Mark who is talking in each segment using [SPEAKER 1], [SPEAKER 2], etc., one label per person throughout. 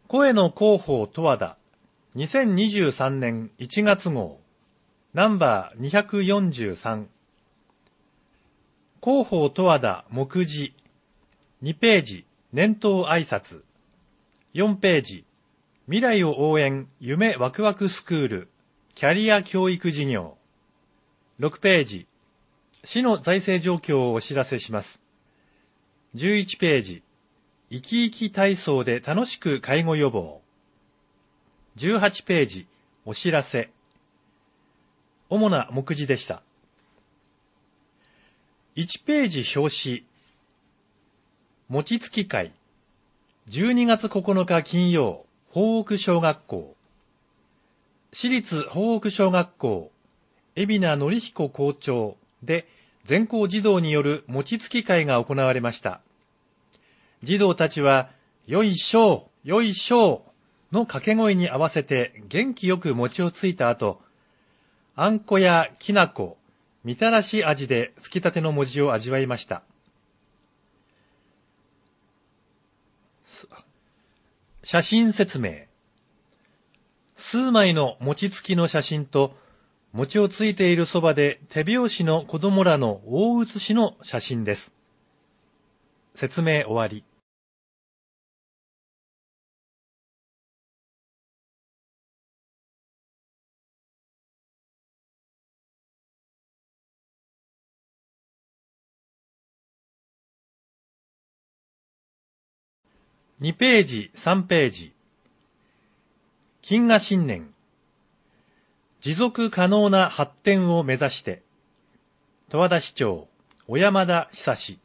[SPEAKER 1] 声の広報十和田2023年1月号ナンバー243広報十和田目次2ページ年頭挨拶4ページ未来を応援夢ワクワクスクールキャリア教育事業6ページ市の財政状況をお知らせします11ページ生き生き体操で楽しく介護予防。18ページ、お知らせ。主な目次でした。1ページ表紙。餅つき会。12月9日金曜、宝北小学校。私立宝北小学校、海老名典彦校長で全校児童による餅つき会が行われました。児童たちは、よいしょー、よいしょーの掛け声に合わせて元気よく餅をついた後、あんこやきなこ、みたらし味でつきたての餅を味わいました。写真説明。数枚の餅つきの写真と、餅をついているそばで手拍子の子供らの大写しの写真です。説明終わり。2ページ、3ページ。金河新年。持続可能な発展を目指して。十和田市長、小山田久志。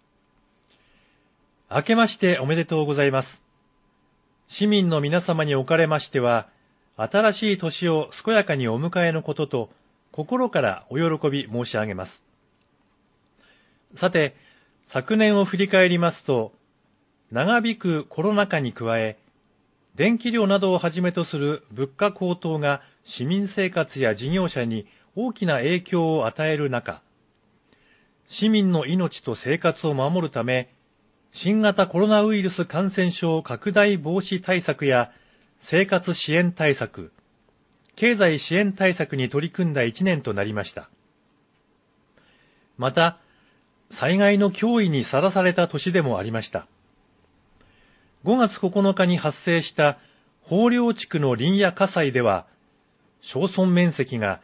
[SPEAKER 1] 明けましておめでとうございます。市民の皆様におかれましては、新しい年を健やかにお迎えのことと、心からお喜び申し上げます。さて、昨年を振り返りますと、長引くコロナ禍に加え、電気料などをはじめとする物価高騰が市民生活や事業者に大きな影響を与える中、市民の命と生活を守るため、新型コロナウイルス感染症拡大防止対策や生活支援対策、経済支援対策に取り組んだ1年となりました。また、災害の脅威にさらされた年でもありました。5月9日に発生した豊陵地区の林野火災では、焼村面積が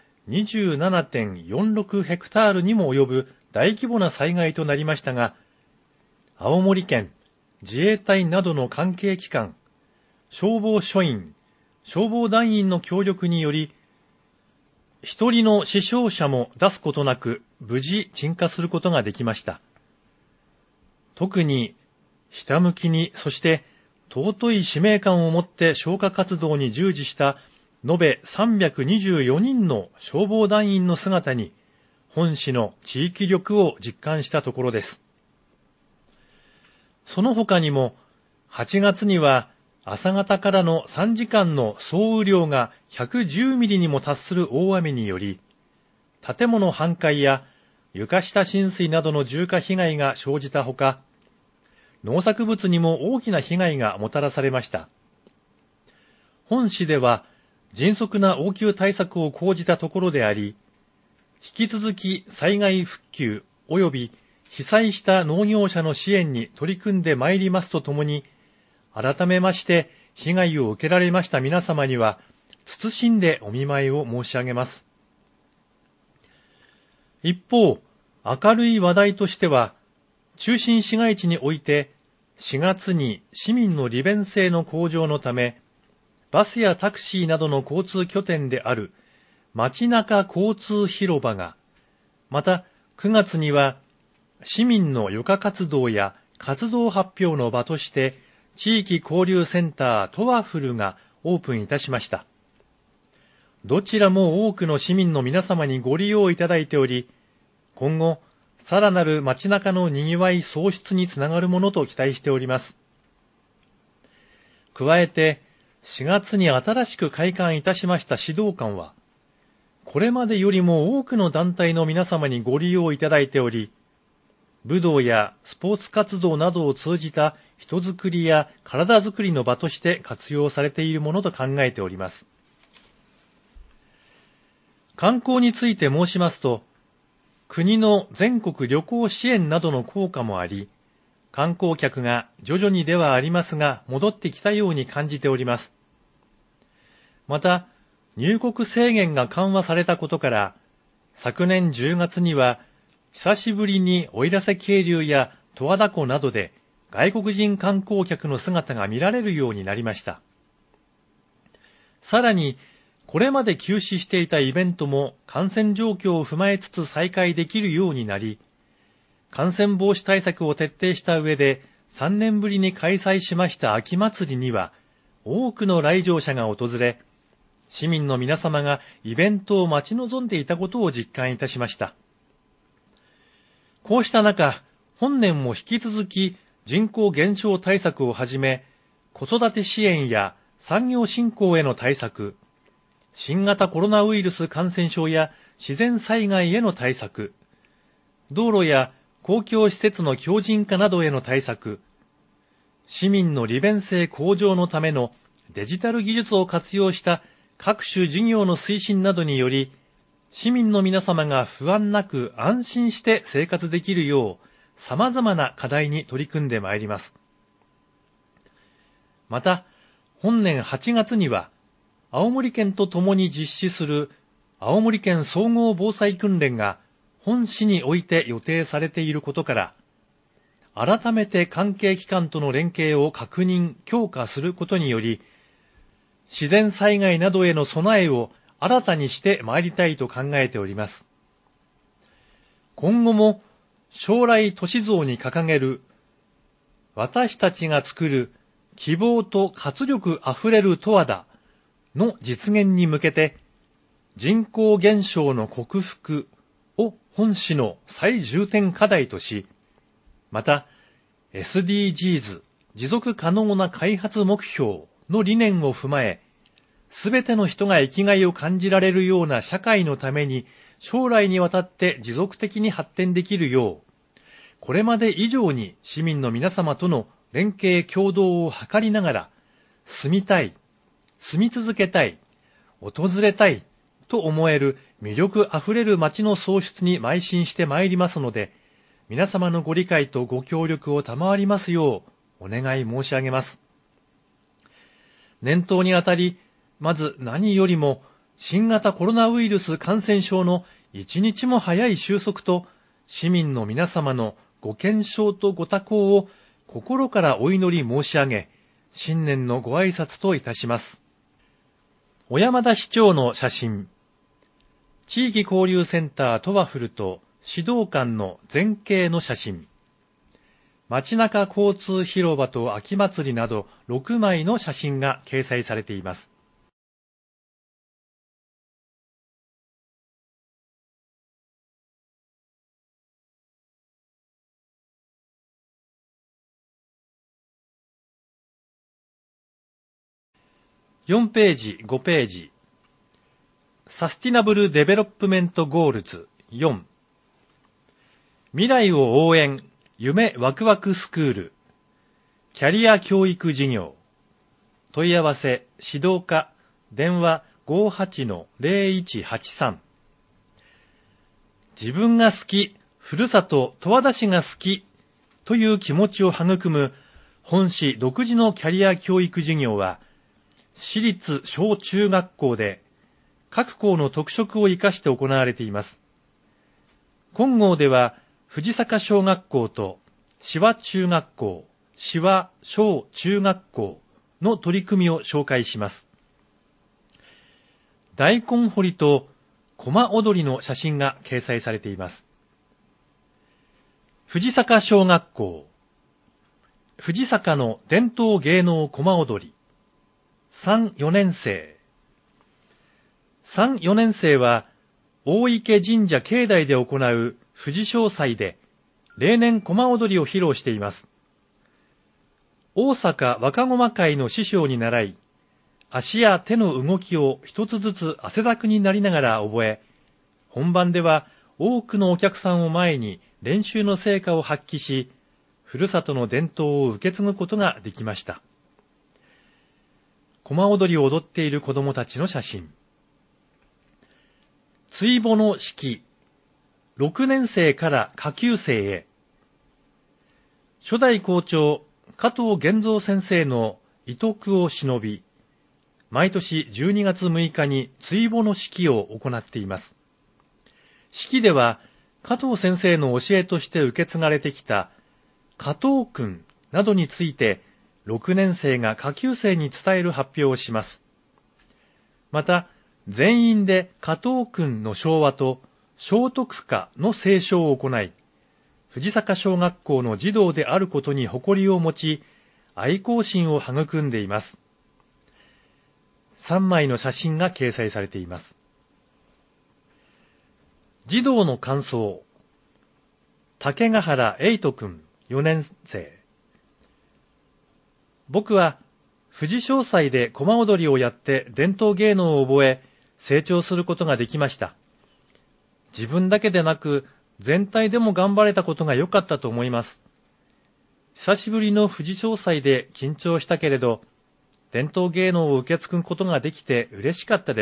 [SPEAKER 1] 27.46 ヘクタールにも及ぶ大規模な災害となりましたが、青森県、自衛隊などの関係機関、消防署員、消防団員の協力により、一人の死傷者も出すことなく無事鎮火することができました。特に、ひたむきに、そして尊い使命感を持って消火活動に従事した延べ324人の消防団員の姿に、本市の地域力を実感したところです。その他にも、8月には朝方からの3時間の総雨量が110ミリにも達する大雨により、建物半壊や床下浸水などの重火被害が生じたほか、農作物にも大きな被害がもたらされました。本市では迅速な応急対策を講じたところであり、引き続き災害復旧及び被災した農業者の支援に取り組んでまいりますとともに、改めまして被害を受けられました皆様には、謹んでお見舞いを申し上げます。一方、明るい話題としては、中心市街地において、4月に市民の利便性の向上のため、バスやタクシーなどの交通拠点である街中交通広場が、また9月には市民の余暇活動や活動発表の場として、地域交流センタートワフルがオープンいたしました。どちらも多くの市民の皆様にご利用いただいており、今後、さらなる街中の賑わい創出につながるものと期待しております。加えて、4月に新しく開館いたしました指導館は、これまでよりも多くの団体の皆様にご利用いただいており、 武道やスポーツ活動などを通じた人づくりや体づくりの場として活用されているものと考えております。観光について申しますと、国の全国旅行支援などの効果もあり、観光客が徐々にではありますが戻ってきたように感じております。また、入国制限が緩和されたことから、昨年10月には、久しぶりに奥入瀬渓流や十和田湖などで外国人観光客の姿が見られるようになりました。さらに、これまで休止していたイベントも感染状況を踏まえつつ再開できるようになり、感染防止対策を徹底した上で3年ぶりに開催しました秋祭りには多くの来場者が訪れ、市民の皆様がイベントを待ち望んでいたことを実感いたしました。こうした中、本年も引き続き人口減少対策をはじめ、子育て支援や産業振興への対策、新型コロナウイルス感染症や自然災害への対策、道路や公共施設の強靭化などへの対策、市民の利便性向上のためのデジタル技術を活用した各種事業の推進などにより、市民の皆様が不安なく安心して生活できるよう、様々な課題に取り組んでまいります。また、本年8月には、青森県と共に実施する青森県総合防災訓練が本市において予定されていることから、改めて関係機関との連携を確認・強化することにより、自然災害などへの備えを新たにしてまいりたいと考えております。今後も将来都市像に掲げる私たちが作る希望と活力あふれる十和田の実現に向けて人口減少の克服を本市の最重点課題とし、また SDGs 持続可能な開発目標の理念を踏まえ、すべての人が生きがいを感じられるような社会のために将来にわたって持続的に発展できるよう、これまで以上に市民の皆様との連携協働を図りながら、住みたい、住み続けたい、訪れたいと思える魅力あふれる街の創出に邁進してまいりますので、皆様のご理解とご協力を賜りますようお願い申し上げます。念頭にあたり、まず何よりも新型コロナウイルス感染症の一日も早い収束と市民の皆様のご健勝とご多幸を心からお祈り申し上げ、新年のご挨拶といたします。小山田市長の写真、地域交流センタートワフルと指導官の全景の写真、街中交通広場と秋祭りなど6枚の写真が掲載されています。4ページ、5ページ。サスティナブルデベロップメントゴールズ4。未来を応援、夢ワクワクスクール。キャリア教育事業。問い合わせ、指導課、電話 58-0183。自分が好き、ふるさと十和田市が好きという気持ちを育む本市独自のキャリア教育事業は、市立小中学校で各校の特色を生かして行われています。本号では藤坂小学校と志和中学校、志和小中学校の取り組みを紹介します。大根掘りと駒踊りの写真が掲載されています。藤坂小学校、藤坂の伝統芸能駒踊り、3、4年生。3、4年生は、大池神社境内で行う藤正祭で、例年駒踊りを披露しています。大阪若駒会の師匠に習い、足や手の動きを一つずつ汗だくになりながら覚え、本番では多くのお客さんを前に練習の成果を発揮し、ふるさとの伝統を受け継ぐことができました。コマ踊りを踊っている子供たちの写真。追母の式、6年生から下級生へ。初代校長、加藤源三先生の遺徳を忍び、毎年12月6日に追母の式を行っています。式では、加藤先生の教えとして受け継がれてきた加藤訓などについて、6年生が下級生に伝える発表をします。また、全員で加藤訓の唱和と聖徳歌の斉唱を行い、藤坂小学校の児童であることに誇りを持ち、愛好心を育んでいます。3枚の写真が掲載されています。児童の感想。竹ヶ原瑛斗くん4年生。僕は富士商祭でコマ踊りをやって伝統芸能を覚え成長することができました。自分だけでなく全体でも頑張れたことが良かったと思います。久しぶりの富士商祭で緊張したけれど、伝統芸能を受け継ぐことができて嬉しかったです。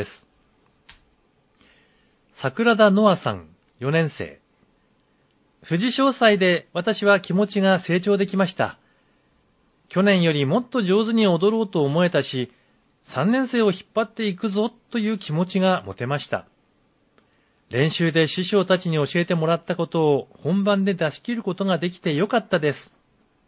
[SPEAKER 1] 桜田ノアさん4年生。富士商祭で私は気持ちが成長できました。去年よりもっと上手に踊ろうと思えたし、3年生を引っ張っていくぞという気持ちが持てました。練習で師匠たちに教えてもらったことを本番で出し切ることができてよかったです。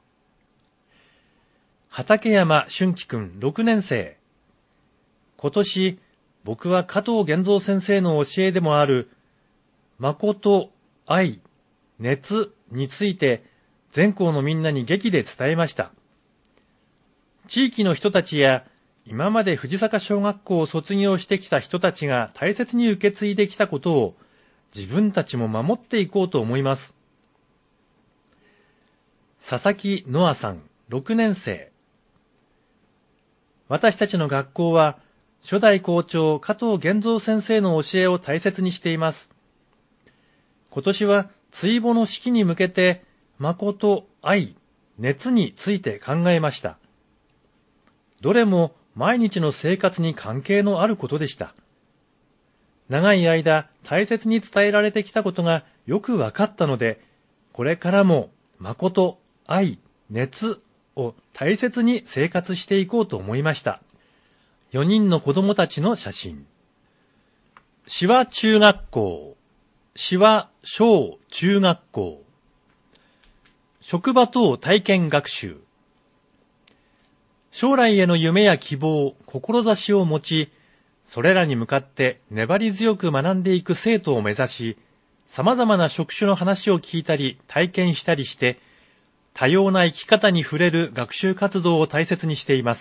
[SPEAKER 1] 畠山俊樹くん6年生。今年、僕は加藤源三先生の教えでもある、誠、愛、熱について全校のみんなに劇で伝えました。地域の人たちや今まで藤坂小学校を卒業してきた人たちが大切に受け継いできたことを自分たちも守っていこうと思います。佐々木ノアさん6年生。私たちの学校は初代校長加藤源三先生の教えを大切にしています。今年は追母の式に向けて誠、愛、熱について考えました。どれも毎日の生活に関係のあることでした。長い間大切に伝えられてきたことがよくわかったので、これからも誠、愛、熱を大切に生活していこうと思いました。4人の子供たちの写真。志和中学校、志和小中学校。職場等体験学習。将来への夢や希望、志を持ち、それらに向かって粘り強く学んでいく生徒を目指し、様々な職種の話を聞いたり体験したりして、多様な生き方に触れる学習活動を大切にしています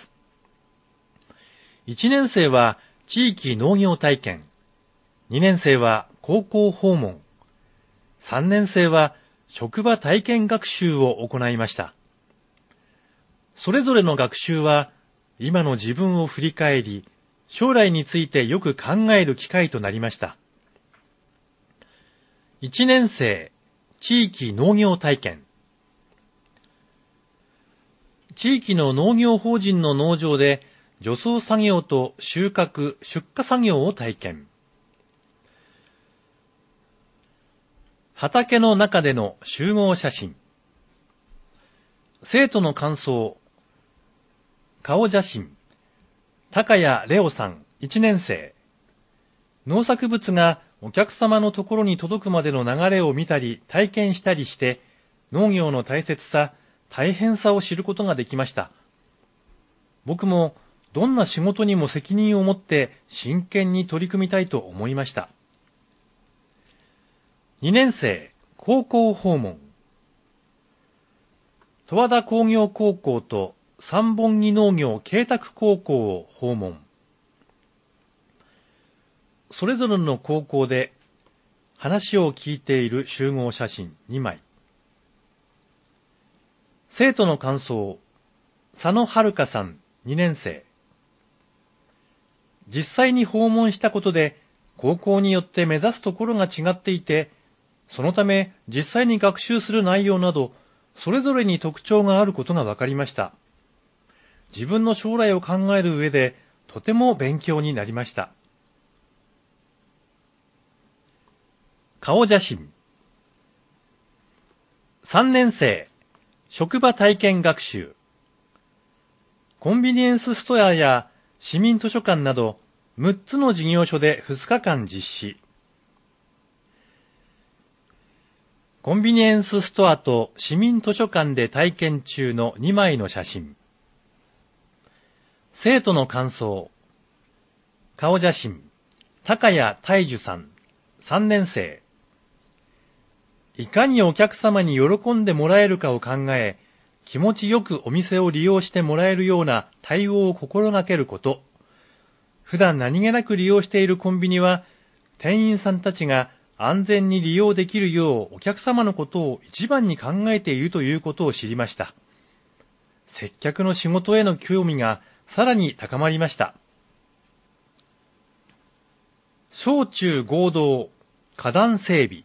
[SPEAKER 1] 。1年生は地域農業体験、2年生は高校訪問、3年生は職場体験学習を行いました。それぞれの学習は今の自分を振り返り、将来についてよく考える機会となりました。1年生、地域農業体験。地域の農業法人の農場で除草作業と収穫・出荷作業を体験。畑の中での集合写真。生徒の感想。顔写真。高谷レオさん1年生。農作物がお客様のところに届くまでの流れを見たり体験したりして農業の大切さ、大変さを知ることができました。僕もどんな仕事にも責任を持って真剣に取り組みたいと思いました。2年生、高校訪問。十和田工業高校と三本木農業慶卓高校を訪問。それぞれの高校で話を聞いている集合写真2枚。生徒の感想。佐野遥さん2年生。実際に訪問したことで高校によって目指すところが違っていて、 そのため、実際に学習する内容など、それぞれに特徴があることが分かりました。自分の将来を考える上で、とても勉強になりました。顔写真。3年生、職場体験学習。コンビニエンスストアや市民図書館など6つの事業所で2日間実施。コンビニエンスストアと市民図書館で体験中の2枚の写真。生徒の感想。顔写真、高谷大樹さん、3年生。いかにお客様に喜んでもらえるかを考え、気持ちよくお店を利用してもらえるような対応を心がけること。普段何気なく利用しているコンビニは、店員さんたちが安全に利用できるようお客様のことを一番に考えているということを知りました。接客の仕事への興味がさらに高まりました。小中合同花壇整備。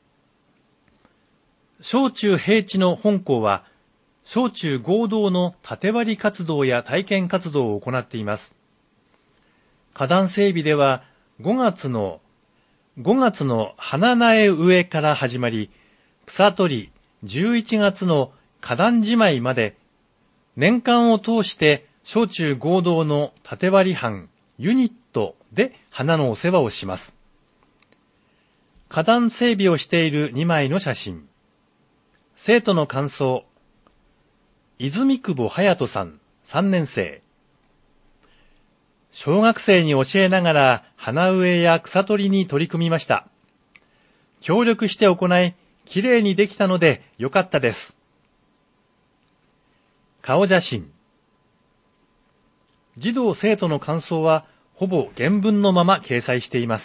[SPEAKER 1] 小中平地の本校は、小中合同の縦割り活動や体験活動を行っています。花壇整備では5月の花苗植えから始まり、草取り11月の花壇じまいまで、年間を通して小中合同の縦割り班、ユニットで花のお世話をします。花壇整備をしている2枚の写真。生徒の感想。泉久保隼人さん、3年生。小学生に教えながら花植えや草取りに取り組みました。協力して行い、きれいにできたのでよかったです。顔写真。児童生徒の感想はほぼ原文のまま掲載しています。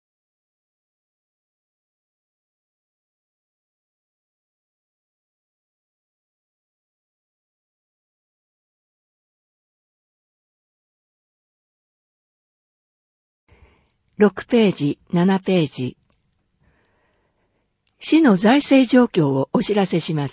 [SPEAKER 2] 6ページ、7ページ。市の財政状況をお知らせします。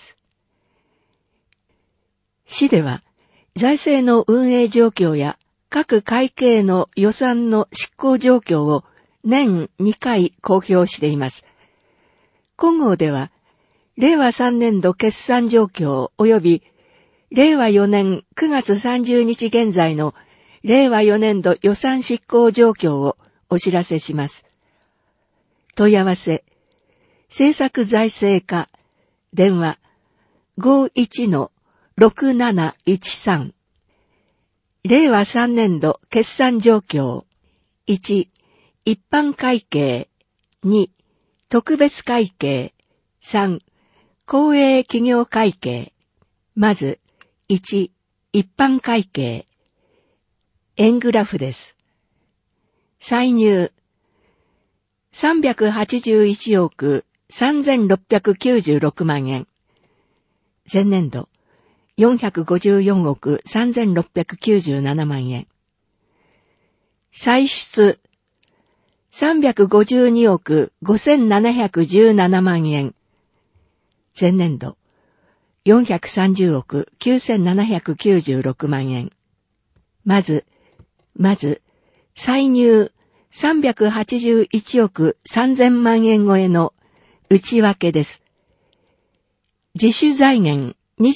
[SPEAKER 2] 市では、財政の運営状況や各会計の予算の執行状況を年2回公表しています。今号では、令和3年度決算状況及び令和4年9月30日現在の令和4年度予算執行状況をお知らせします。問い合わせ、政策財政課、電話 51-6713。令和3年度決算状況。1、一般会計。2、特別会計。3、公営企業会計。まず、1、一般会計。円グラフです。歳入381億3696万円。前年度454億3697万円。歳出352億5717万円。前年度430億9796万円。まず、歳入381億3000万円超えの内訳です。自主財源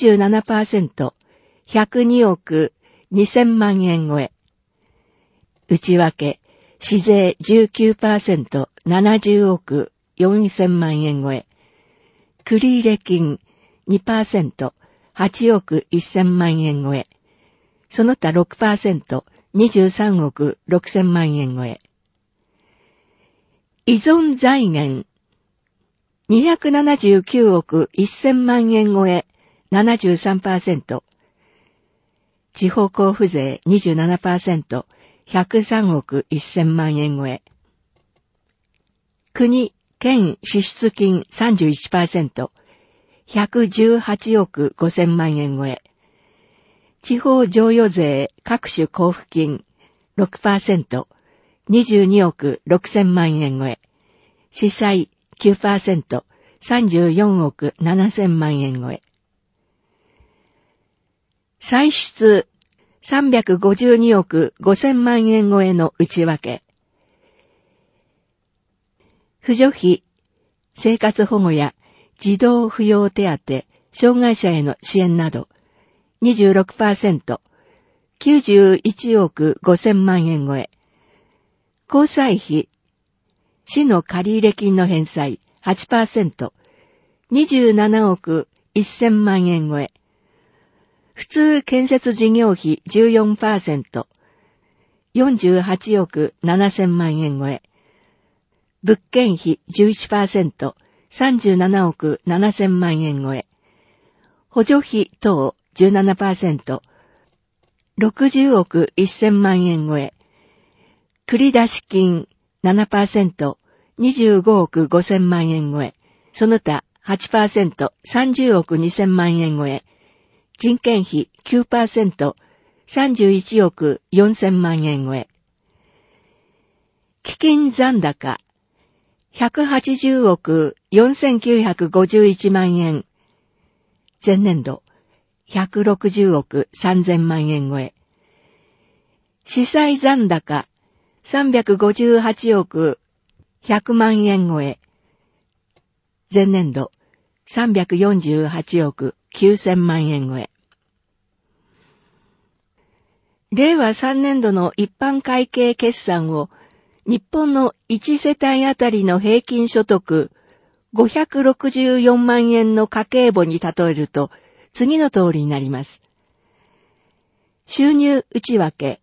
[SPEAKER 2] 27%、102億2000万円超え。内訳、市税 19%、70億4000万円超え。繰入金 2%、8億1000万円超え。その他 6%、23億6000万円超え。依存財源279億1000万円超え 73%。地方交付税 27%、103億1000万円超え。国、県支出金 31%、118億5000万円超え。地方譲与税各種交付金 6%、22億6000万円超え。司祭 9%、34億7000万円超え。歳出352億5000万円超えの内訳。扶助費、生活保護や児童扶養手当、障害者への支援など、26%、91億5000万円超え。交際費、市の借入金の返済 8%、27億1000万円超え。普通建設事業費 14%、48億7000万円超え。物件費 11%、37億7000万円超え。補助費等 17%、60億1000万円超え。繰出金 7%、25億5000万円超え。その他 8%、30億2000万円超え。人件費 9%、31億4000万円超え。基金残高、180億4951万円。前年度、160億3000万円超え。資産残高、358億100万円超え。前年度、348億9000万円超え。令和3年度の一般会計決算を日本の1世帯あたりの平均所得564万円の家計簿に例えると次の通りになります。収入内訳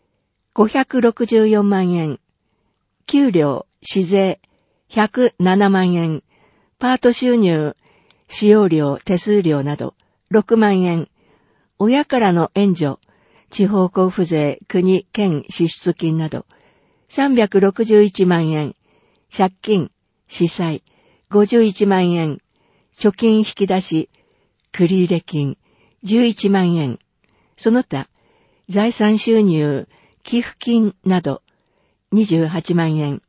[SPEAKER 2] 564万円、給料、市税107万円、パート収入、使用料、手数料など6万円、親からの援助、地方交付税、国、県支出金など361万円、借金、司債、51万円、貯金引き出し、繰入金、11万円、その他、財産収入、寄付金など、28万円。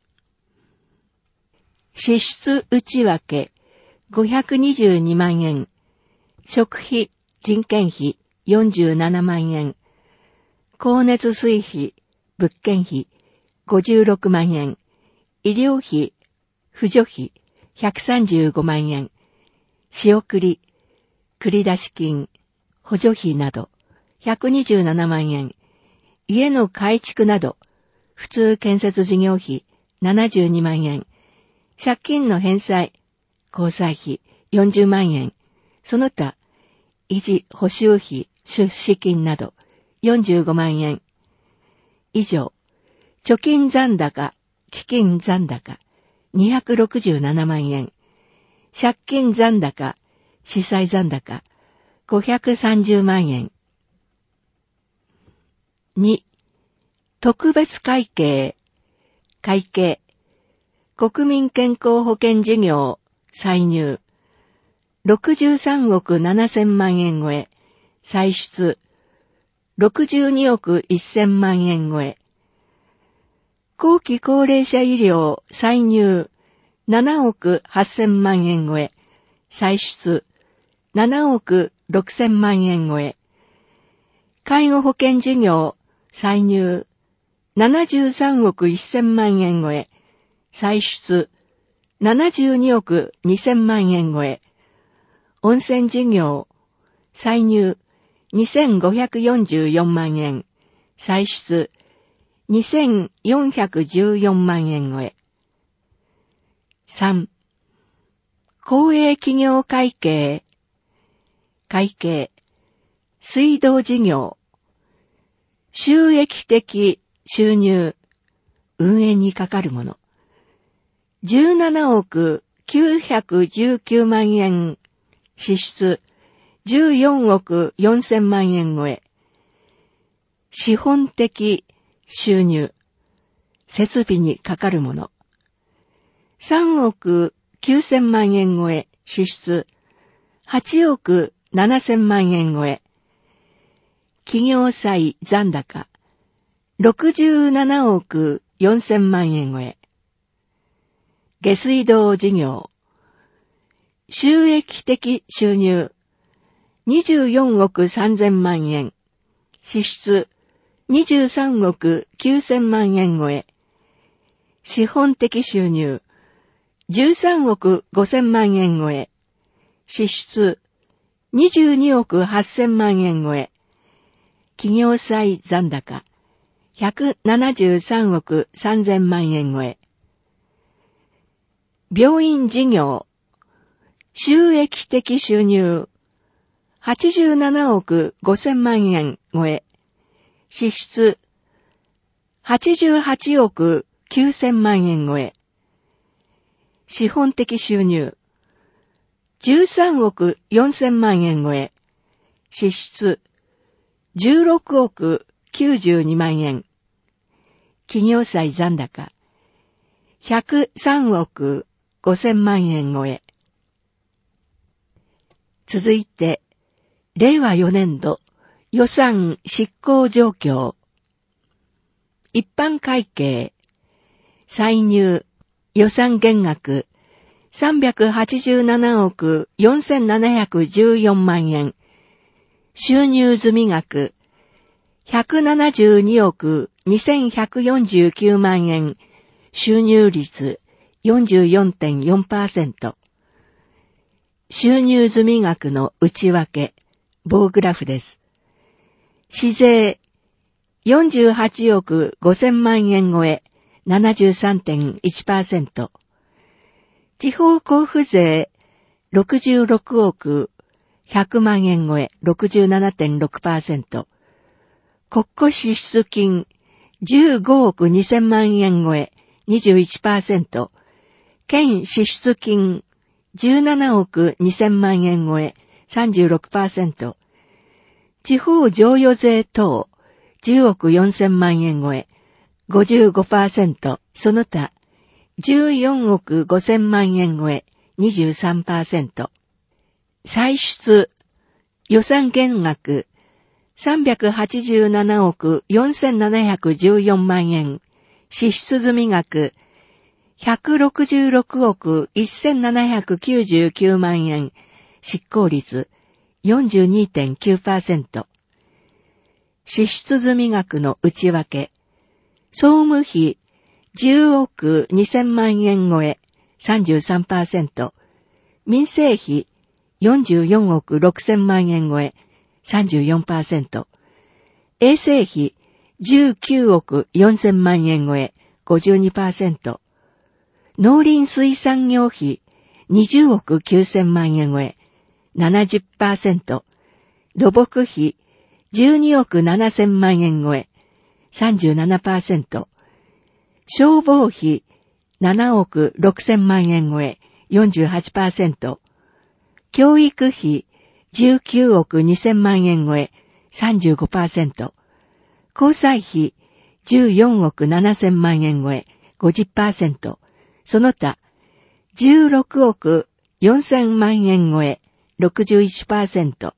[SPEAKER 2] 支出内訳、522万円。食費、人件費、47万円。光熱水費、物件費、56万円。医療費、扶助費、135万円。仕送り、繰出金、補助費など、127万円。家の改築など、普通建設事業費72万円。借金の返済、交際費40万円。その他、維持補修費、出資金など45万円。以上、貯金残高、基金残高267万円。借金残高、資産残高530万円。2、特別会計、会計、国民健康保険事業、歳入、63億7000万円超え、歳出、62億1000万円超え、後期高齢者医療、歳入、7億8000万円超え、歳出、7億6000万円超え、介護保険事業、歳入、73億1000万円超え、歳出、72億2000万円超え、温泉事業、歳入、2544万円、歳出、2414万円超え。3、公営企業会計、会計、水道事業、収益的収入、運営にかかるもの。17億919万円、支出、14億4000万円超え。資本的収入、設備にかかるもの。3億9000万円超え、支出、8億7000万円超え。企業債残高、67億4000万円超え。 下水道事業。収益的収入。24億3000万円。支出。23億9000万円超え。資本的収入。13億5000万円超え。支出。22億8000万円超え。企業債残高。173億3000万円超え。病院事業。収益的収入。87億5000万円超え。支出。88億9000万円超え。資本的収入。13億4000万円超え。支出。16億92万円。企業債残高。103億5000万円超え。続いて、令和4年度予算執行状況。一般会計。歳入。予算減額。387億4714万円。収入済額。172億2149万円。収入率 44.4%。収入済額の内訳。棒グラフです。市税。48億5000万円超え。73.1%。地方交付税。66億100万円超え。67.6%。国庫支出金。15億2000万円超え。21%。県支出金。17億2000万円超え。36%。地方譲与税等。10億4000万円超え。55%。その他。14億5000万円超え。23%。歳出。予算減額。387億4714万円。支出済額。166億1799万円。執行率 42.9%。支出済額の内訳。総務費10億2000万円超え 33%。民生費44億6000万円超え 34%。衛生費19億4000万円超え 52%。農林水産業費20億9000万円超え 70%。土木費12億7000万円超え 37%。消防費7億6000万円超え 48%。教育費19億2000万円超え 35%。交際費14億7000万円超え 50%。その他16億4000万円超え 61%。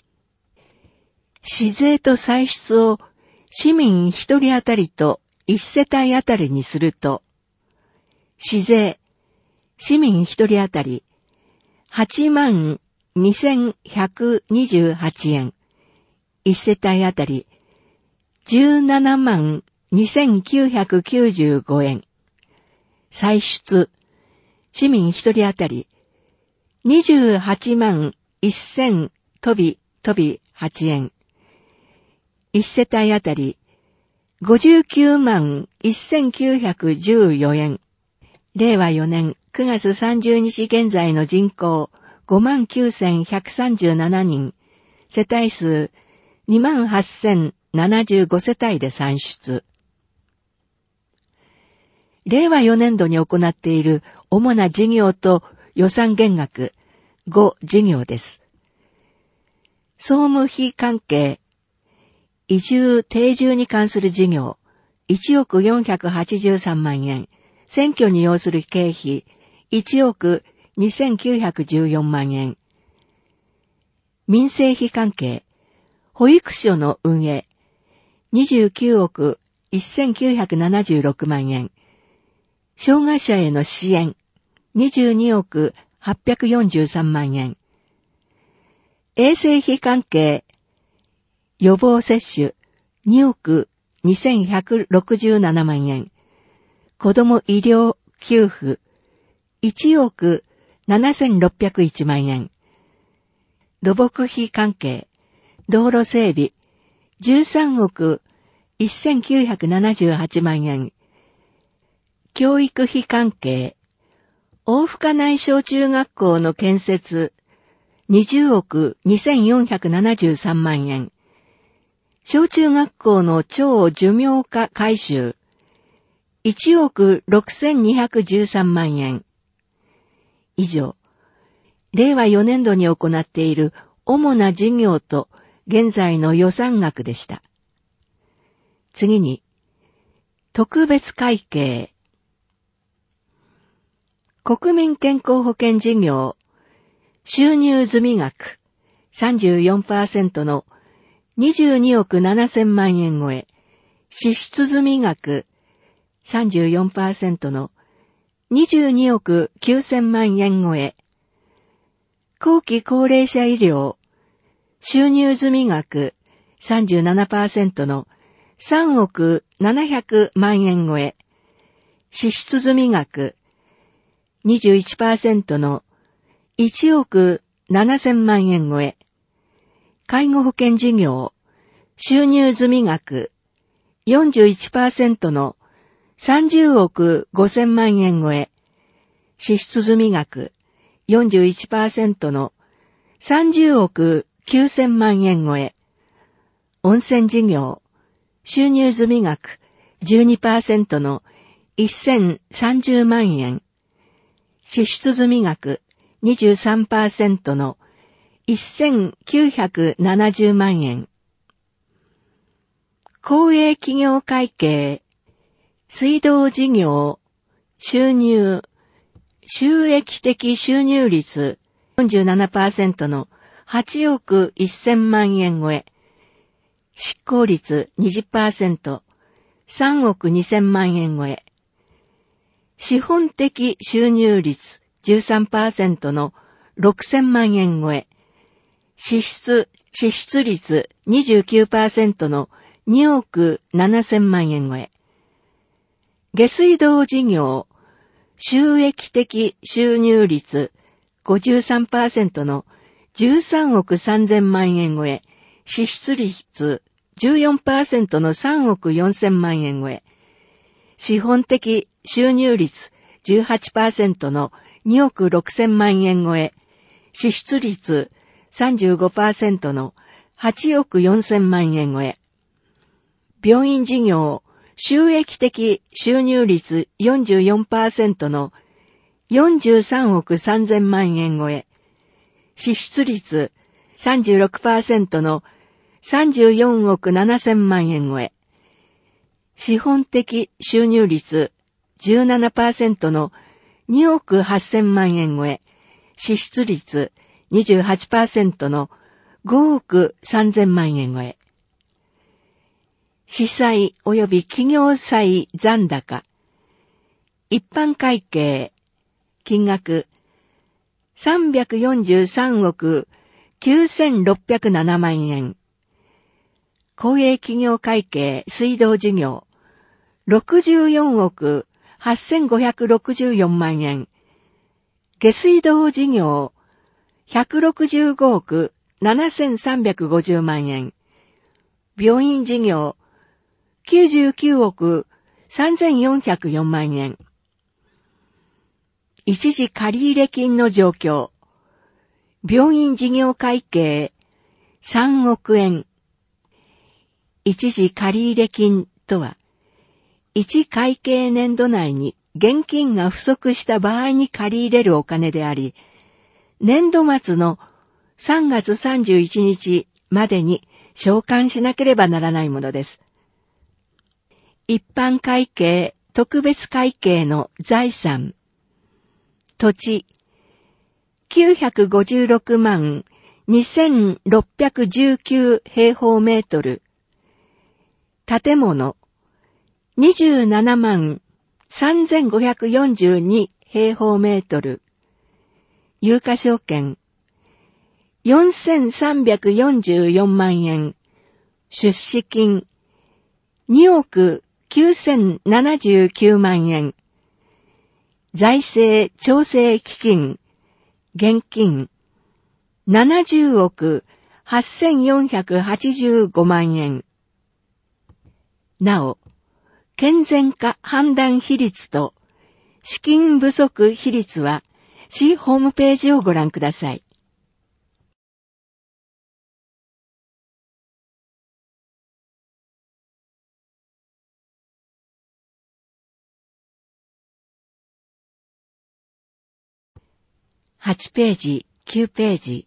[SPEAKER 2] 市税と歳出を市民一人当たりと一世帯当たりにすると、市税、市民一人当たり、82,128円。一世帯当たり、172,995円。歳出、市民一人当たり、281,000飛び8円。一世帯当たり、591,914円。令和4年9月30日現在の人口 59,137 人。世帯数 28,075 世帯で算出。令和4年度に行っている主な事業と予算減額5事業です。総務費関係。移住・定住に関する事業、1億483万円。選挙に要する経費、1億2914万円。民生費関係、保育所の運営、29億1976万円。障害者への支援、 22億843万円。衛生費関係、予防接種2億2167万円。子ども医療給付1億7601万円。土木費関係、道路整備13億1978万円。教育費関係、大深内小中学校の建設20億2473万円。小中学校の超寿命化改修1億6213万円。以上、令和4年度に行っている主な事業と現在の予算額でした。次に、特別会計。国民健康保険事業、収入済額 34% の22億7000万円超え、支出済額 34% の22億9000万円超え、後期高齢者医療、収入済額 37% の3億700万円超え、支出済額 21% の1億7000万円超え、介護保険事業、収入済額 41% の30億5000万円超え、支出済額 41% の30億9000万円超え、温泉事業、収入済額 12% の1030万円、支出済額 23% の1970万円。公営企業会計、水道事業、収益的収入率 47% の8億1000万円超え、執行率 20%、3億2000万円超え、資本的収入率 13% の6000万円超え、支出率 29% の2億7000万円超え、下水道事業、収益的収入率 53% の13億3000万円超え、支出率 14% の3億4000万円超え、資本的収入率 18% の2億6000万円超え、支出率 35% の8億4000万円超え、病院事業、収益的収入率 44% の43億3000万円超え、支出率 36% の34億7000万円超え、資本的収入率 17% の2億8000万円超え、支出率 28% の5億3000万円超え、司債及び企業債残高、一般会計、金額、343億9607万円、公営企業会計水道事業、64億8564万円、下水道事業、165億7350万円、病院事業、99億3404万円。一時借入金の状況。病院事業会計3億円。一時借入金とは、一会計年度内に現金が不足した場合に借り入れるお金であり、年度末の3月31日までに償還しなければならないものです。一般会計、特別会計の財産。土地、956万2619平方メートル。建物、27万3542 平方メートル。有価証券4344万円。出資金2億9079万円。財政調整基金現金70億8485万円。なお、健全化判断比率と資金不足比率は市ホームページをご覧ください。8ページ、9ページ。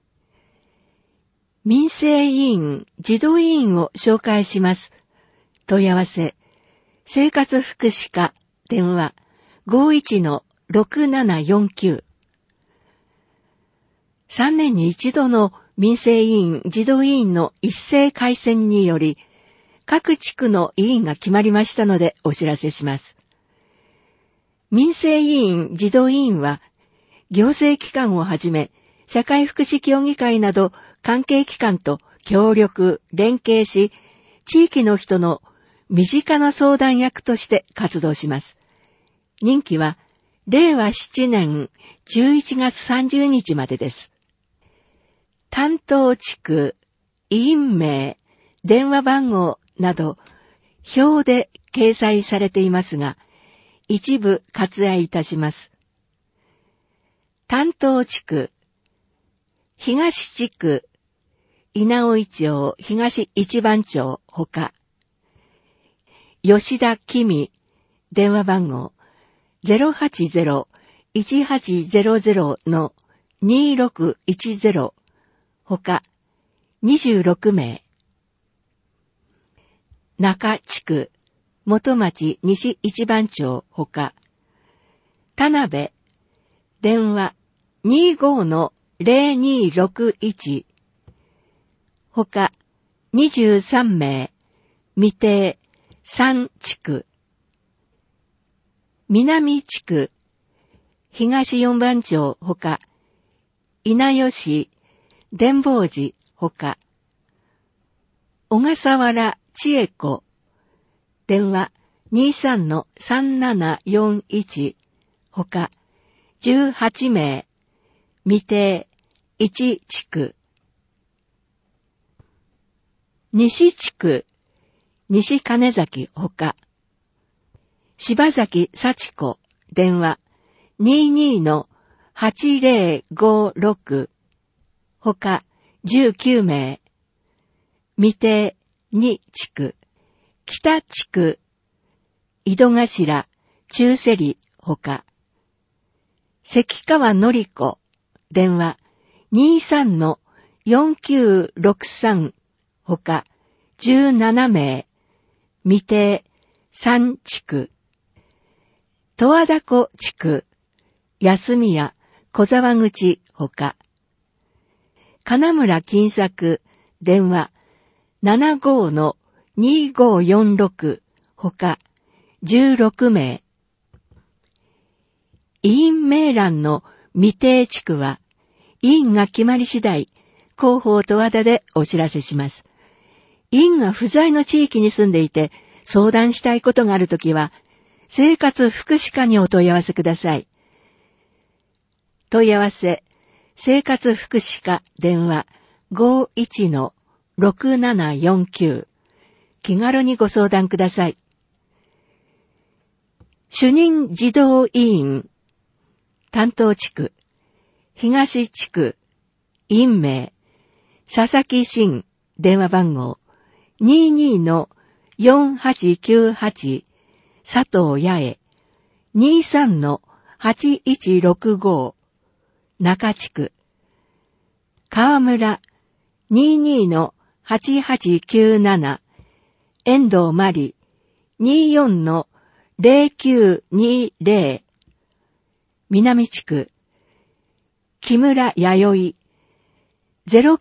[SPEAKER 2] 民生委員、児童委員を紹介します。問い合わせ、生活福祉課、電話、51-6749。3年に一度の民生委員、児童委員の一斉改選により、各地区の委員が決まりましたのでお知らせします。民生委員、児童委員は、行政機関をはじめ、社会福祉協議会など関係機関と協力、連携し、地域の人の身近な相談役として活動します。任期は、令和7年11月30日までです。担当地区、委員名、電話番号など、表で掲載されていますが、一部割愛いたします。担当地区、東地区、稲尾井町東一番町ほか、吉田きみ、電話番号 080-1800-2610ほか、26名。中地区、元町西一番町ほか、田辺、電話 25-0261ほか23名。未定3地区。南地区東四番町ほか稲吉伝法寺ほか小笠原千恵子電話 23-3741ほか18名。未定1地区。西地区西金崎ほか柴崎幸子電話 22-8056ほか19名。未定2地区。北地区井戸頭中瀬里ほか関川のり子電話 23-4963ほか17名。未定3地区。十和田湖地区安宮小沢口ほか金村金作電話 75-2546ほか16名。委員名欄の未定地区は委員が決まり次第広報十和田でお知らせします。委員が不在の地域に住んでいて相談したいことがあるときは生活福祉課にお問い合わせください。問い合わせ生活福祉課電話 51-6749 気軽にご相談ください。主任児童委員担当地区東地区委員名佐々木真電話番号 22-4898 佐藤八重 23-8165 中地区川村 22-8897 遠藤真理 24-0920 南地区木村弥生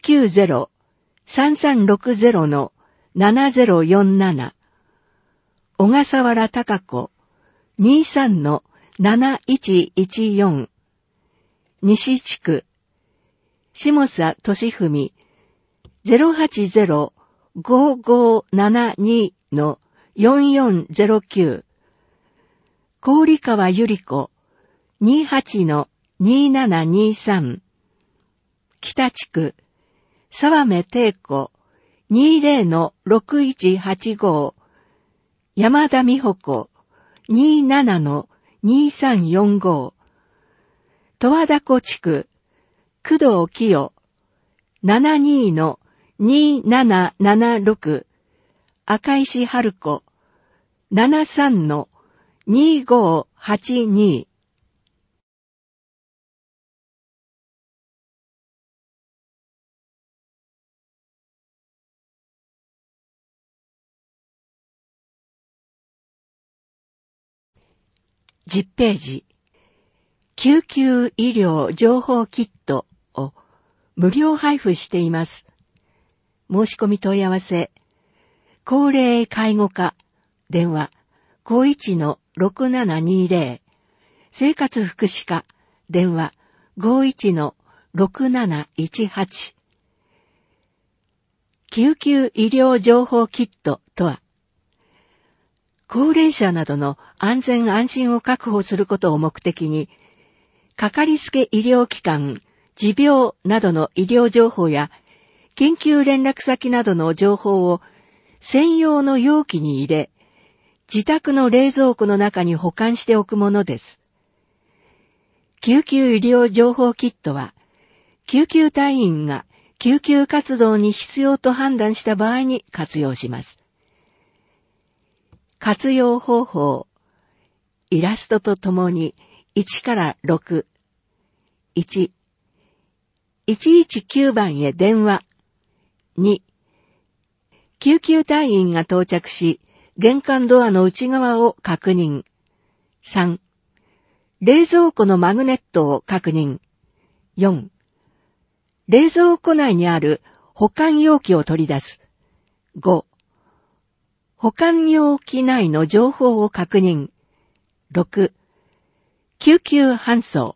[SPEAKER 2] 090-3360-7047 小笠原貴子 23-70 7114西地区下佐俊文 080-5572-4409 郡川ゆり子 28-2723 北地区沢目定子 20-6185 山田美穂子 27-2345 十和田湖地区工藤清 72-2776 赤石春子 73-258210ページ、救急医療情報キットを無料配布しています。申し込み問い合わせ、高齢介護課、電話、51-6720、生活福祉課、電話、51-6718。救急医療情報キットとは、高齢者などの安全安心を確保することを目的に、かかりつけ医療機関、持病などの医療情報や、緊急連絡先などの情報を専用の容器に入れ、自宅の冷蔵庫の中に保管しておくものです。救急医療情報キットは、救急隊員が救急活動に必要と判断した場合に活用します。活用方法、イラストとともに1から6、1、119番へ電話、2、救急隊員が到着し、玄関ドアの内側を確認、3、冷蔵庫のマグネットを確認、4、冷蔵庫内にある保管容器を取り出す、5、保管容器内の情報を確認。6、救急搬送。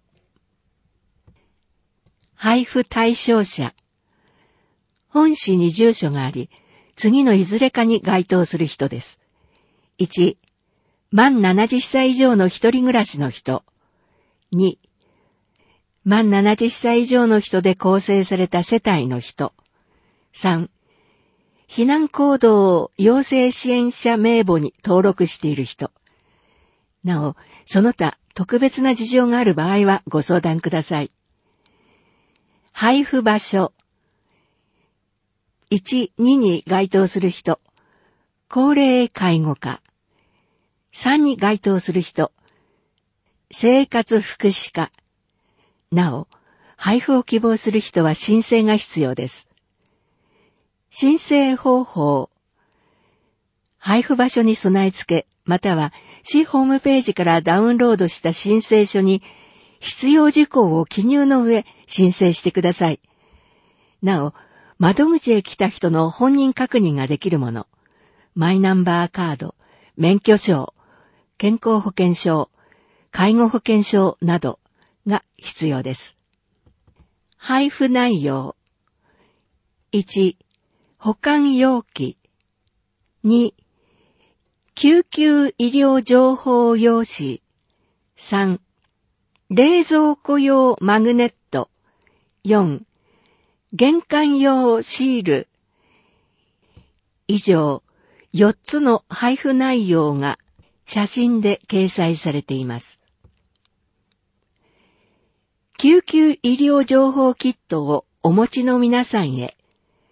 [SPEAKER 2] 配布対象者。本市に住所があり、次のいずれかに該当する人です。1、満70歳以上の一人暮らしの人。2、満70歳以上の人で構成された世帯の人。3、避難行動要請支援者名簿に登録している人。なお、その他特別な事情がある場合はご相談ください。配布場所。1、2に該当する人。高齢介護課。3に該当する人。生活福祉課。なお、配布を希望する人は申請が必要です。申請方法。配布場所に備え付け、または市ホームページからダウンロードした申請書に必要事項を記入の上申請してください。なお、窓口へ来た人の本人確認ができるもの、マイナンバーカード、免許証、健康保険証、介護保険証などが必要です。配布内容。1、保管容器。2、救急医療情報用紙。3、冷蔵庫用マグネット。4、玄関用シール。以上、4つの配布内容が写真で掲載されています。救急医療情報キットをお持ちの皆さんへ。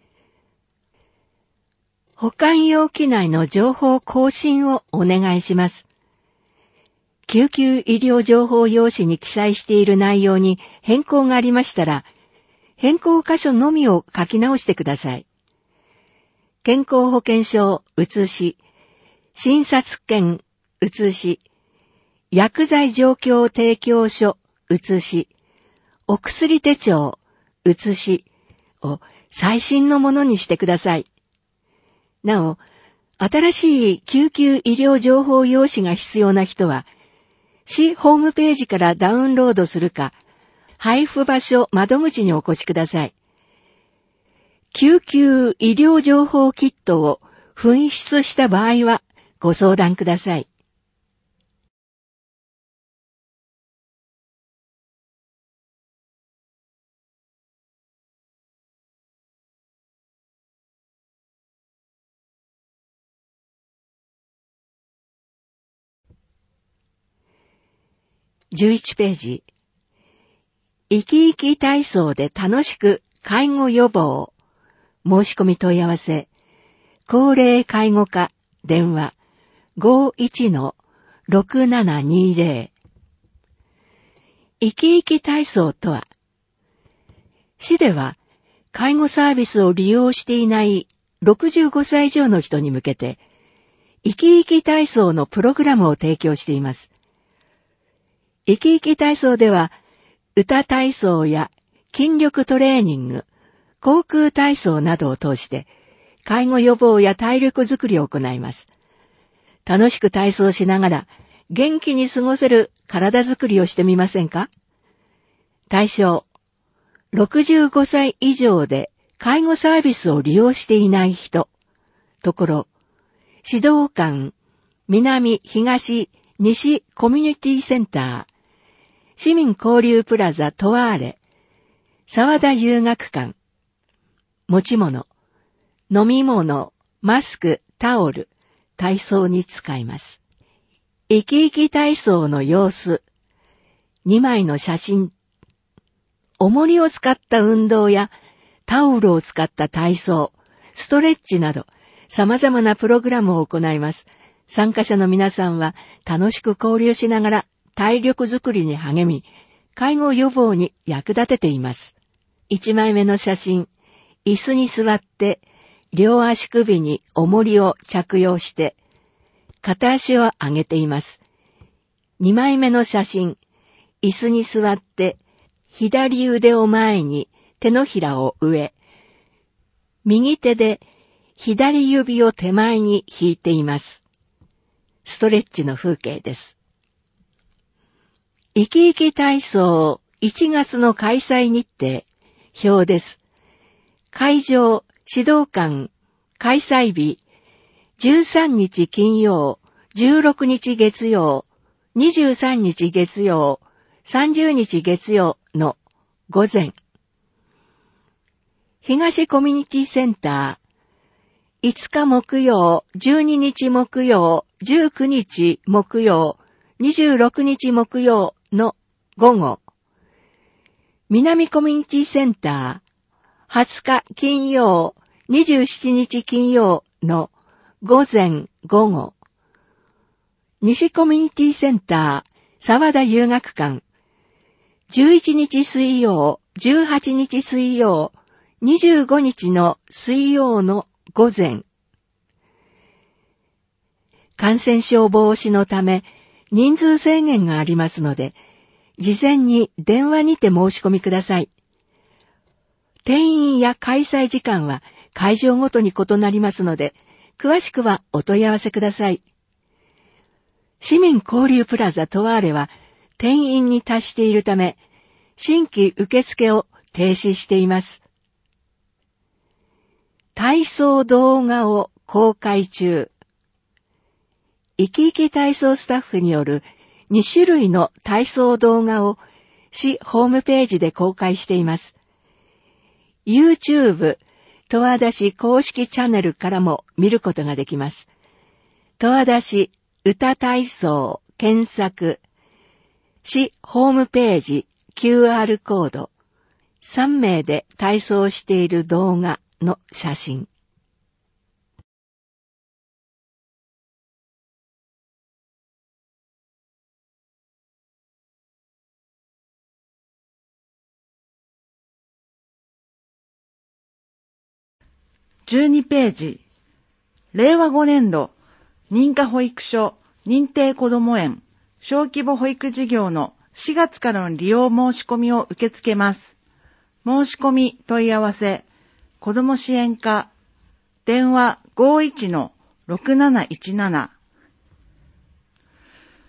[SPEAKER 2] 保管容器内の情報更新をお願いします。救急医療情報用紙に記載している内容に変更がありましたら、変更箇所のみを書き直してください。健康保険証写し、診察券写し、薬剤状況提供書写し、お薬手帳写しを最新のものにしてください。なお、新しい救急医療情報用紙が必要な人は、 市ホームページからダウンロードするか、配布場所窓口にお越しください。救急医療情報キットを紛失した場合はご相談ください。11ページ。生き生き体操で楽しく介護予防。申し込み問い合わせ。高齢介護課電話 51-6720。生き生き体操とは、市では介護サービスを利用していない65歳以上の人に向けて、生き生き体操のプログラムを提供しています。生き生き体操では、歌体操や筋力トレーニング、航空体操などを通して、介護予防や体力づくりを行います。楽しく体操しながら、元気に過ごせる体づくりをしてみませんか？対象、65歳以上で介護サービスを利用していない人。ところ、指導館、南、東、西コミュニティセンター、市民交流プラザトワーレ、沢田遊学館、持ち物、飲み物、マスク、タオル、体操に使います。生き生き体操の様子、2枚の写真、重りを使った運動やタオルを使った体操、ストレッチなど様々なプログラムを行います。参加者の皆さんは楽しく交流しながら体力づくりに励み、介護予防に役立てています。1枚目の写真、椅子に座って両足首に重りを着用して片足を上げています。2枚目の写真、椅子に座って左腕を前に手のひらを上、右手で左指を手前に引いています。ストレッチの風景です。生き生き体操1月の開催日程、表です。会場、指導館、開催日、13日金曜、16日月曜、23日月曜、30日月曜の午前。東コミュニティセンター、5日木曜、12日木曜、19日木曜、26日木曜の午後。南コミュニティセンター、20日金曜、27日金曜の午前午後。西コミュニティセンター、沢田遊学館、11日水曜、18日水曜、25日の水曜の午前。感染症防止のため人数制限がありますので、事前に電話にて申し込みください。定員や開催時間は会場ごとに異なりますので、詳しくはお問い合わせください。市民交流プラザトワーレは定員に達しているため、新規受付を停止しています。体操動画を公開中。生き生き体操スタッフによる2種類の体操動画を市ホームページで公開しています。YouTube 十和田市公式チャンネルからも見ることができます。十和田市歌体操検索、市ホームページ QR コード、3名で体操している動画の写真。
[SPEAKER 3] 12ページ、令和5年度認可保育所認定こども園小規模保育事業の4月からの利用申し込みを受け付けます。申し込み問い合わせ、子ども支援課、電話 51-6717。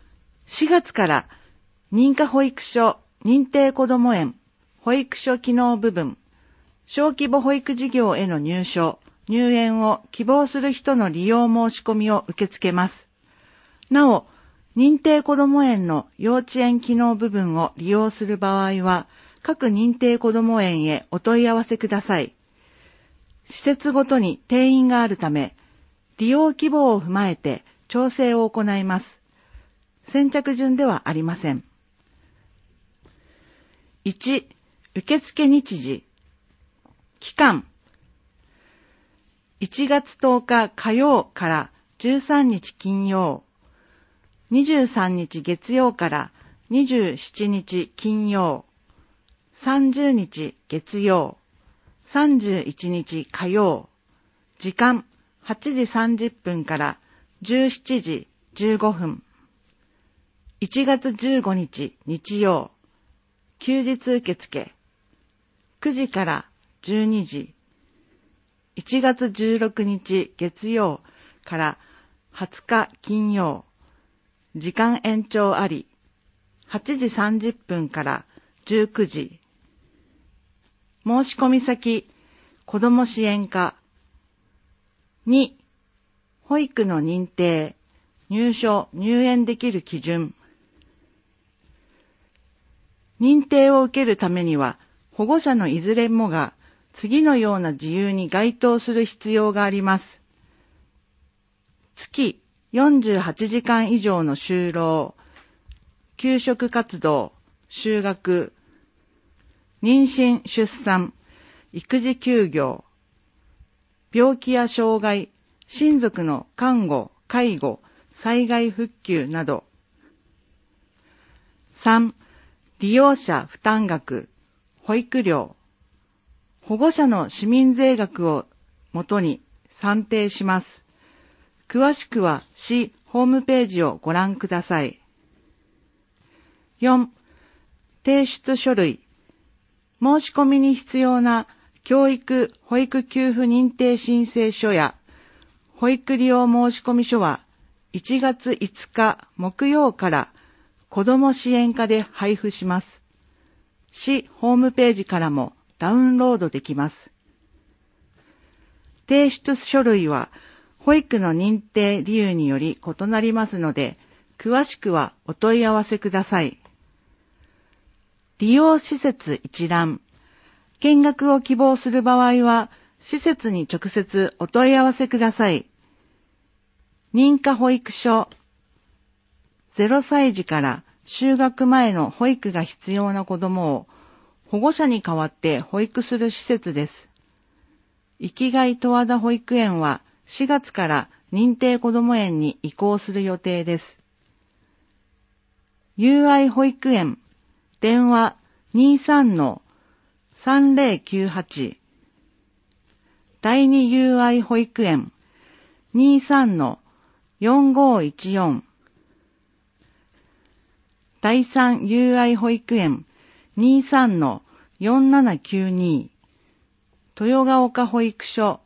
[SPEAKER 3] 4月から認可保育所認定こども園保育所機能部分小規模保育事業への入所・入園を希望する人の利用申し込みを受け付けます。なお、認定こども園の幼稚園機能部分を利用する場合は、各認定こども園へお問い合わせください。施設ごとに定員があるため、利用希望を踏まえて調整を行います。先着順ではありません。1、受付日時。期間。1月10日火曜から13日金曜。23日月曜から27日金曜。30日月曜。31日火曜。時間8時30分から17時15分。1月15日日曜。休日受付。9時から12時。1月16日月曜から20日金曜。時間延長あり。8時30分から19時。申し込み先、子ども支援課。2、保育の認定、入所・入園できる基準。認定を受けるためには、保護者のいずれもが次のような事由に該当する必要があります。月48時間以上の就労、給食活動、就学、妊娠・出産、育児休業、病気や障害、親族の看護・介護、災害復旧など。3、利用者負担額、保育料、保護者の市民税額をもとに算定します。詳しくは市ホームページをご覧ください。4、提出書類、申し込みに必要な教育・保育給付認定申請書や保育利用申込書は1月5日木曜から子ども支援課で配布します。市ホームページからもダウンロードできます。提出書類は保育の認定理由により異なりますので、詳しくはお問い合わせください。利用施設一覧。見学を希望する場合は、施設に直接お問い合わせください。認可保育所。0歳児から就学前の保育が必要な子どもを保護者に代わって保育する施設です。生きがい十和田保育園は4月から認定こども園に移行する予定です。友愛保育園、電話 23-3098 第二友愛保育園 23-4514 第三友愛保育園 23-4792 豊ヶ丘保育所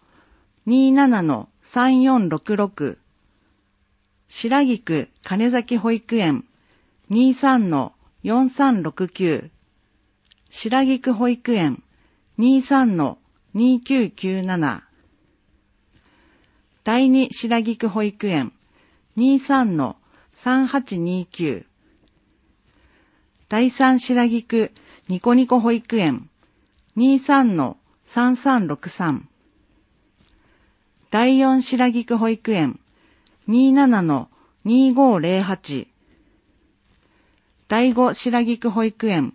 [SPEAKER 3] 27-3466 白菊金崎保育園 23-4369 白菊保育園 23-2997 第二白菊保育園 23-3829 第三白菊ニコニコ保育園 23-3363 第四白菊保育園 27-2508 第五白菊保育園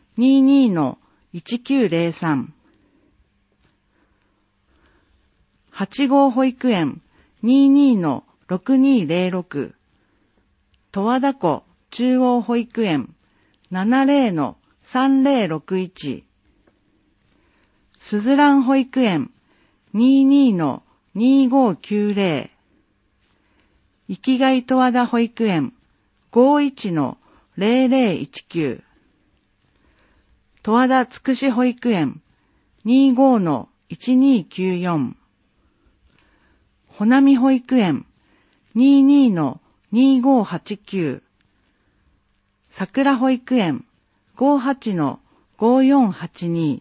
[SPEAKER 3] 22-1903 八号保育園 22-6206 十和田湖中央保育園 70-3061 すずらん保育園 22-2590 生きがい十和田保育園 51-0019 十和田つくし保育園 25-1294 ほなみ保育園 22-2589 桜保育園 58-5482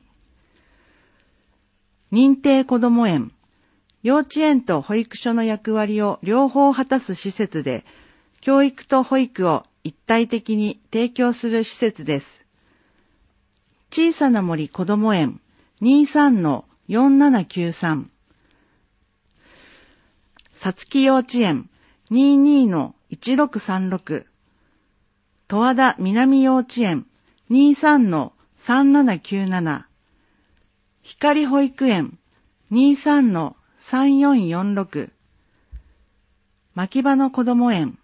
[SPEAKER 3] 認定こども園、幼稚園と保育所の役割を両方果たす施設で、教育と保育を一体的に提供する施設です。小さな森こども園 23-4793 さつき幼稚園 22-1636 十和田南幼稚園 23-3797 光保育園 23-3446 牧場のこども園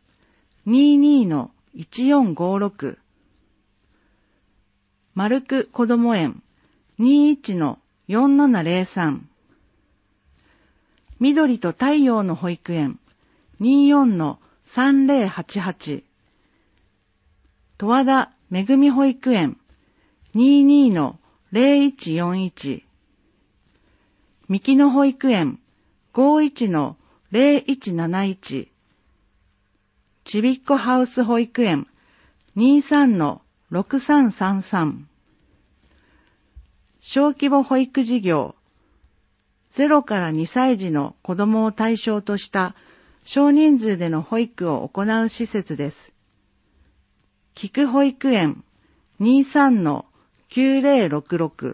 [SPEAKER 3] 22-1456 丸区こども園 21-4703 緑と太陽の保育園 24-3088 十和田めぐみ保育園 22-0141 三木野保育園 51-0171 ちびっこハウス保育園 23-6333 小規模保育事業0から2歳児の子どもを対象とした少人数での保育を行う施設です。菊保育園 23-9066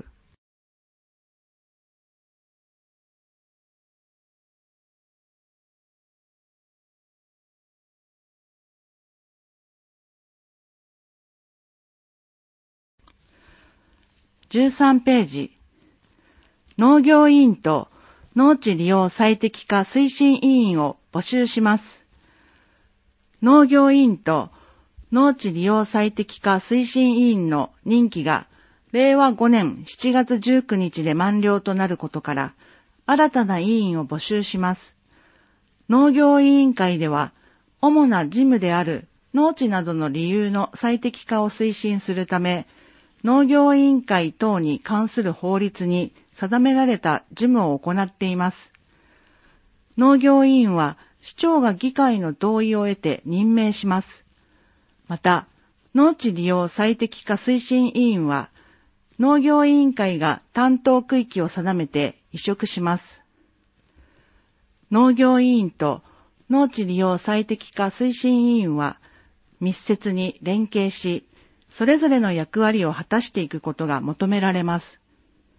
[SPEAKER 3] 13ページ、農業委員と農地利用最適化推進委員を募集します。農業委員と農地利用最適化推進委員の任期が令和5年7月19日で満了となることから、新たな委員を募集します。農業委員会では、主な事務である農地などの利用の最適化を推進するため、農業委員会等に関する法律に定められた事務を行っています。農業委員は市長が議会の同意を得て任命します。また、農地利用最適化推進委員は、農業委員会が担当区域を定めて委嘱します。農業委員と農地利用最適化推進委員は、密接に連携し、それぞれの役割を果たしていくことが求められます。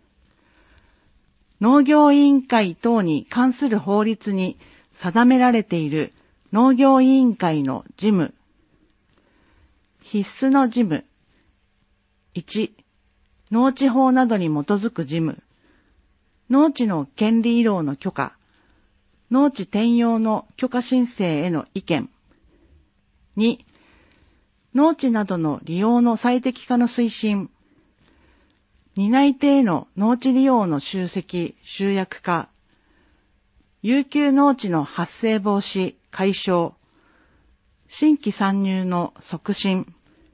[SPEAKER 3] 農業委員会等に関する法律に定められている農業委員会の事務。必須の事務。1、農地法などに基づく事務。農地の権利移動の許可。農地転用の許可申請への意見。2、農地などの利用の最適化の推進。担い手への農地利用の集積・集約化。遊休農地の発生防止・解消。新規参入の促進。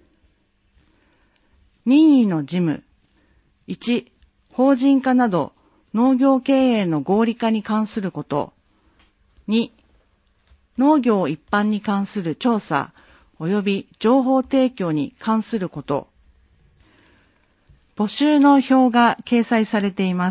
[SPEAKER 3] 任意の事務。1、法人化など農業経営の合理化に関すること。2、農業一般に関する調査及び情報提供に関すること。募集の表が掲載されています。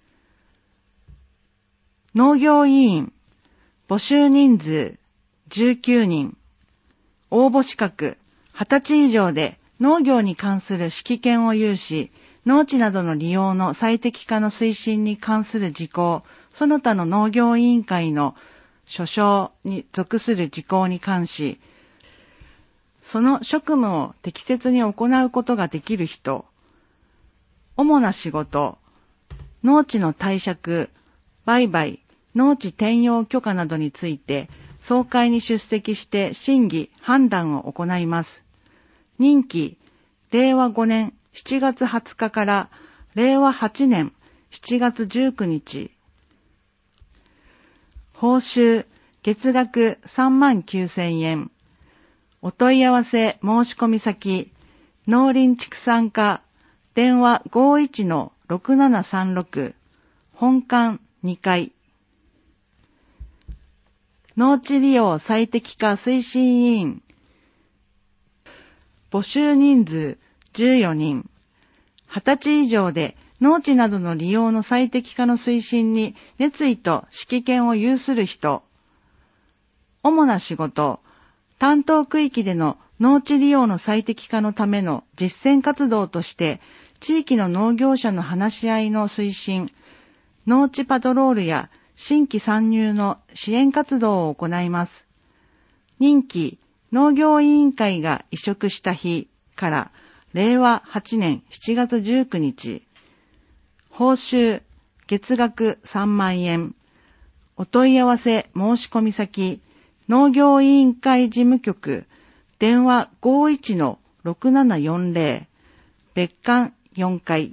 [SPEAKER 3] 農業委員、募集人数19人。応募資格20歳以上で農業に関する識見を有し、農地などの利用の最適化の推進に関する事項、その他の農業委員会の所掌に属する事項に関し、その職務を適切に行うことができる人、主な仕事、農地の貸借、売買、農地転用許可などについて、総会に出席して審議、判断を行います。任期、令和5年7月20日から令和8年7月19日。報酬、月額39,000円。お問い合わせ申し込み先、農林畜産課、電話 51-6736、本館2階。農地利用最適化推進委員。 募集人数14人。20歳以上で農地などの利用の最適化の推進に熱意と識見を有する人。主な仕事、担当区域での農地利用の最適化のための実践活動として、地域の農業者の話し合いの推進、農地パトロールや新規参入の支援活動を行います。任期、農業委員会が移植した日から令和8年7月19日。報酬、月額3万円。お問い合わせ申し込み先、農業委員会事務局、電話 51-6740、別館4階。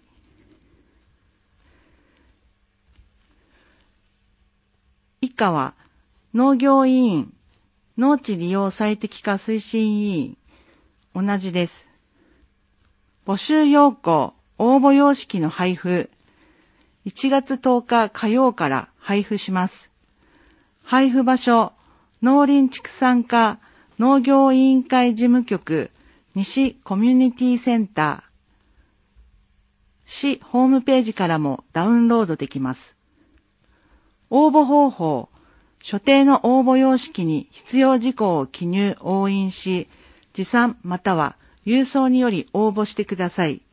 [SPEAKER 3] 以下は、農業委員、農地利用最適化推進委員、同じです。募集要項、応募様式の配布、1月10日火曜から配布します。配布場所、農林畜産課農業委員会事務局西コミュニティセンター。市ホームページからもダウンロードできます。応募方法、所定の応募様式に必要事項を記入・押印し、持参または郵送により応募してください。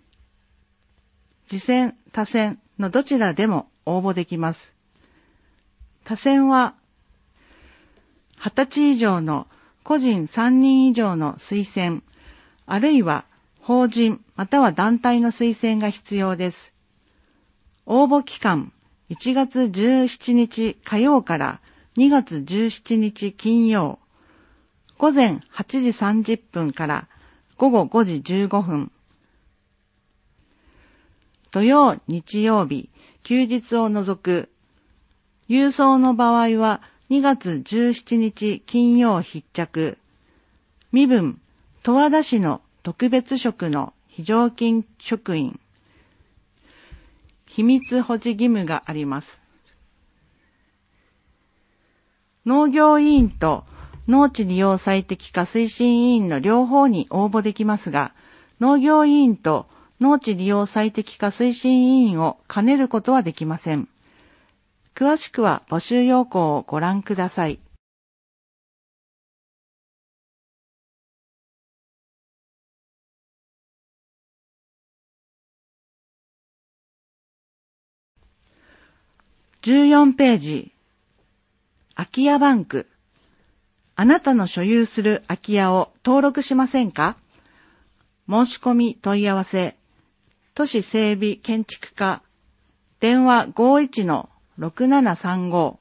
[SPEAKER 3] 次選・他選のどちらでも応募できます。他選は、20歳以上の個人3人以上の推薦、あるいは法人または団体の推薦が必要です。応募期間、1月17日火曜から2月17日金曜、午前8時30分から午後5時15分、土曜、日曜日、休日を除く、郵送の場合は2月17日金曜必着、身分、十和田市の特別職の非常勤職員、秘密保持義務があります。農業委員と農地利用最適化推進委員の両方に応募できますが、農業委員と農地利用最適化推進委員を兼ねることはできません。詳しくは募集要項をご覧ください。14ページ。空き家バンク。あなたの所有する空き家を登録しませんか？申し込み問い合わせ。都市整備建築課。電話 51-6735。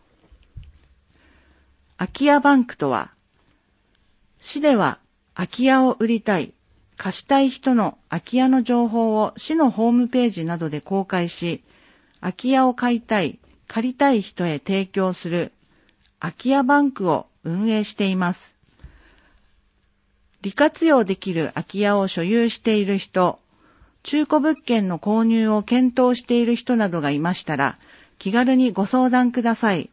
[SPEAKER 3] 空き家バンクとは、市では空き家を売りたい、貸したい人の空き家の情報を市のホームページなどで公開し、空き家を買いたい、借りたい人へ提供する空き家バンクを運営しています。利活用できる空き家を所有している人、中古物件の購入を検討している人などがいましたら、気軽にご相談ください。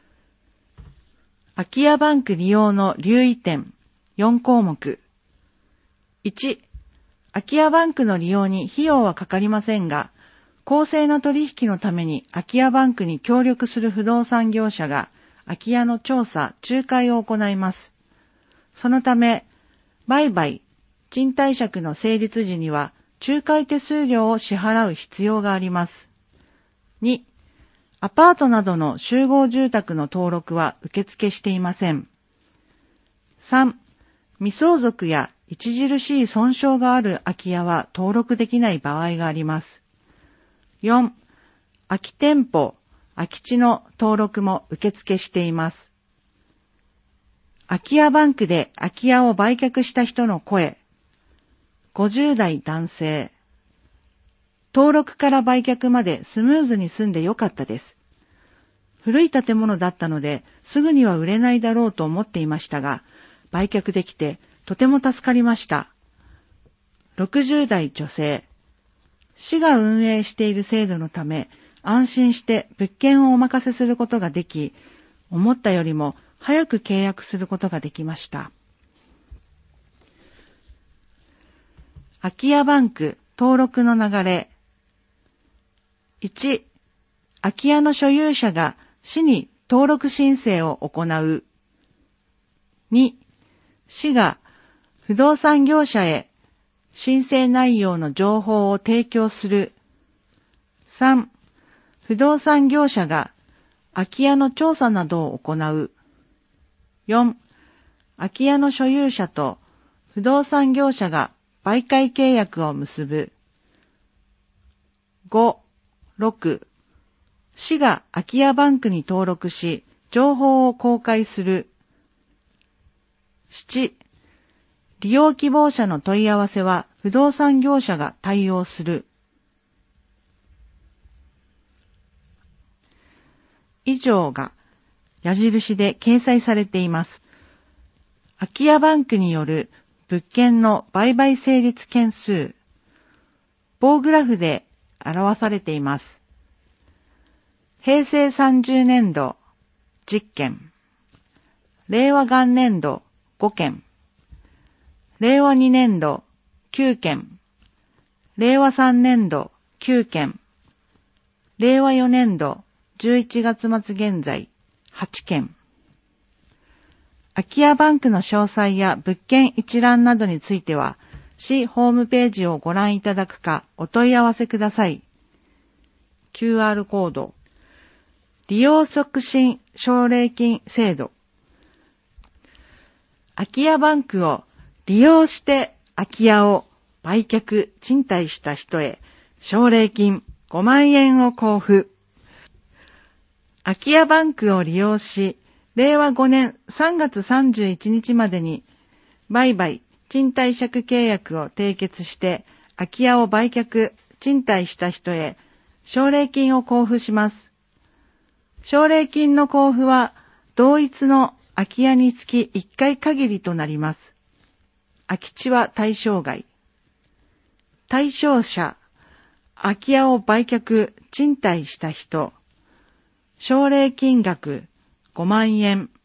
[SPEAKER 3] 空き家バンク利用の留意点4項目。1、空き家バンクの利用に費用はかかりませんが、公正な取引のために空き家バンクに協力する不動産業者が空き家の調査・仲介を行います。そのため、売買、賃貸借の成立時には仲介手数料を支払う必要があります。2、アパートなどの集合住宅の登録は受付していません。3、未相続や著しい損傷がある空き家は登録できない場合があります。4、空き店舗、空き地の登録も受付しています。空き家バンクで空き家を売却した人の声。50代男性。登録から売却までスムーズに済んでよかったです。古い建物だったのですぐには売れないだろうと思っていましたが、売却できてとても助かりました。60代女性。市が運営している制度のため、安心して物件をお任せすることができ、思ったよりも早く契約することができました。 空き家バンク登録の流れ。1、空き家の所有者が市に登録申請を行う。2、市が不動産業者へ申請内容の情報を提供する。3、不動産業者が空き家の調査などを行う。4、空き家の所有者と不動産業者が媒介契約を結ぶ。5、6、市が空き家バンクに登録し、情報を公開する。7、利用希望者の問い合わせは不動産業者が対応する。以上が矢印で掲載されています。空き家バンクによる物件の売買成立件数、棒グラフで表されています。平成30年度10件、令和元年度5件、令和2年度9件、令和3年度9件、令和4年度11月末現在8件。空き家バンクの詳細や物件一覧などについては、市ホームページをご覧いただくかお問い合わせください。QR コード。利用促進奨励金制度。空き家バンクを利用して空き家を売却・賃貸した人へ奨励金5万円を交付。空き家バンクを利用し、令和5年3月31日までに売買・賃貸借契約を締結して空き家を売却・賃貸した人へ奨励金を交付します。奨励金の交付は同一の空き家につき1回限りとなります。空き地は対象外。対象者、空き家を売却・賃貸した人。奨励金額5万円。